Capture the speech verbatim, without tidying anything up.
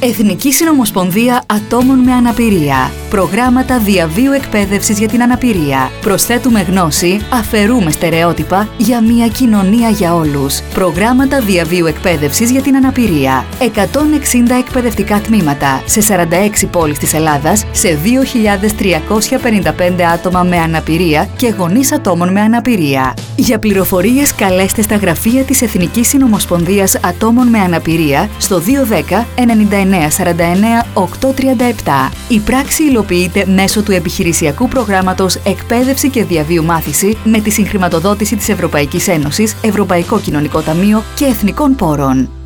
Εθνική Συνομοσπονδία Ατόμων με Αναπηρία. Προγράμματα διαβίου εκπαίδευσης για την αναπηρία. Προσθέτουμε γνώση, αφαιρούμε στερεότυπα για μια κοινωνία για όλους. Προγράμματα διαβίου εκπαίδευσης για την αναπηρία. εκατόν εξήντα εκπαιδευτικά τμήματα σε σαράντα έξι πόλεις της Ελλάδας, σε δύο χιλιάδες τριακόσια πενήντα πέντε άτομα με αναπηρία και γονείς ατόμων με αναπηρία. Για πληροφορίες καλέστε στα γραφεία της Εθνικής Συνομοσπονδίας Ατόμων με Αναπηρία στο δύο ένα μηδέν εννιά εννιά σαράντα εννιά οκτακόσια τριάντα επτά. Η πράξη υλοποιείται μέσω του επιχειρησιακού προγράμματος Εκπαίδευση και Διαβίου Μάθηση με τη συγχρηματοδότηση της Ευρωπαϊκής Ένωσης, Ευρωπαϊκό Κοινωνικό Ταμείο και Εθνικών Πόρων.